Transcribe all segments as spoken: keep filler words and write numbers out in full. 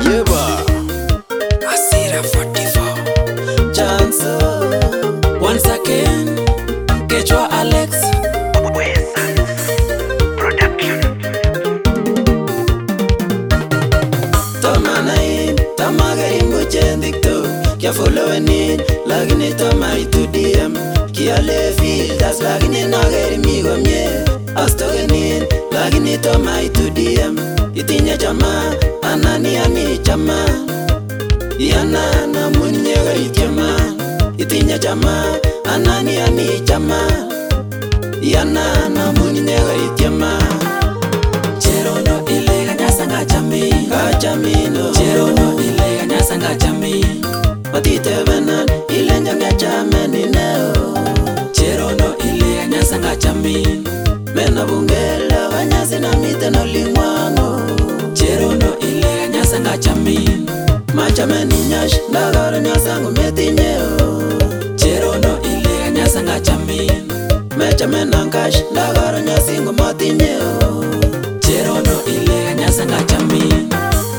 Yeba Asira forty-four Chanso once again Kechwa Alex Production Tomanain Tamaga imbo chendikto Kia following Lagini toma itu D M Kia le filters Lagini nagari migo mye Astogenin Lagini toma itu D M Itinya chama Anani ami chama Yana na munyega ityama Itinya chama Anani ami chama Yana na munyega ityama Cherono ilega nyasa nga chami Kachamino Cherono ilega nyasa nga chami Matite venan ilenja nga chameni neo Cherono ilega nyasa nga chami Mena bungela Vanyasi na mite no lingwango Cherono ilega nyasa nga chami Machameni nyash Ndagaro nyasa ngu meti nyeo Cherono ilega nyasa nga chami Machamena nkash Ndagaro nyasi ngu mati nyeo Cherono ilega nyasa nga chami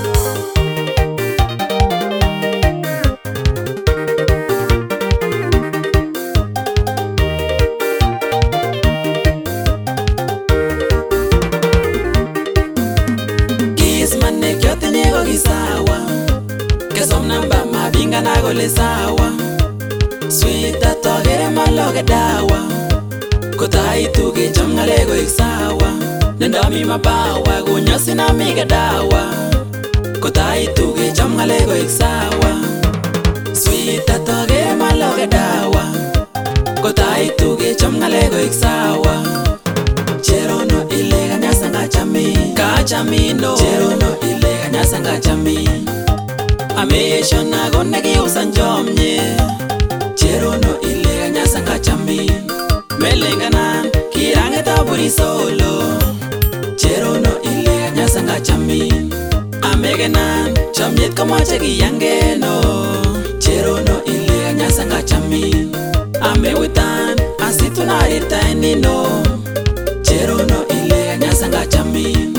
Sawa Kesom namba mabinga na gole sawa Sweet atogere maloge dawa Kota ituge chamngale go iksawa Nendami mabawa Gunyasi na miga dawa Kota ituge chamngale go iksawa Sweet atogere maloge dawa Kota ituge chamngale go iksawa Cherono ilega nyasa nga chami Kachamino Cherono ilega nyasa nga chami Amesho na gondegi usanjomnye Cherono ilega nyasa nga chami Melenganan kirange taburi solo Cherono ilega nyasa nga chami Amegenan chomyet komoche kiyangeno Cherono ilega nyasa nga chami Amewitan asituna itainino Cherono ilega nyasa nga chami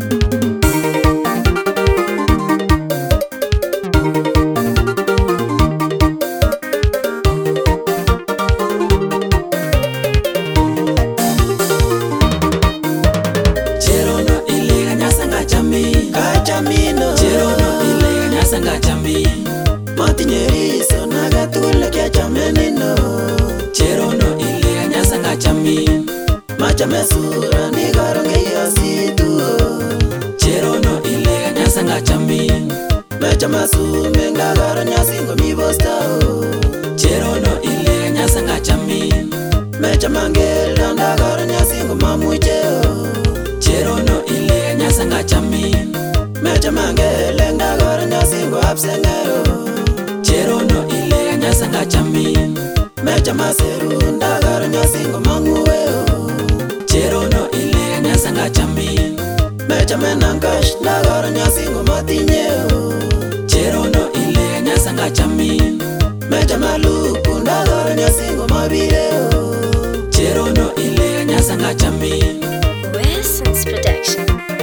Cherono ilega nyasa nga chami Kachamino Cherono ilega nyasa nga chami Matinyeriso nagatula kia chamenino Cherono ilega nyasa nga chami Machame sura ni garonge yasitu Cherono ilega nyasa nga chami Mechama sume nga garo nyasingo mibosta Cherono ilega nyasa nga chami Mechama ngela nga garo nyasingo mamucheo Cherono ilega nyasa nga chami Mechama ngela nga garo nyasingo absengero Cherono ilega nyasa nga chami Mechama seru nga garo nyasingo manguweo Cherono ilega nyasa nga chami Mechame nankash Ndagaro nyasingo matinyeo Cherono ilega nyasa nga chami Mechame lupu Ndagaro nyasingo mabireo Cherono ilega nyasa nga chami Wilson's Production.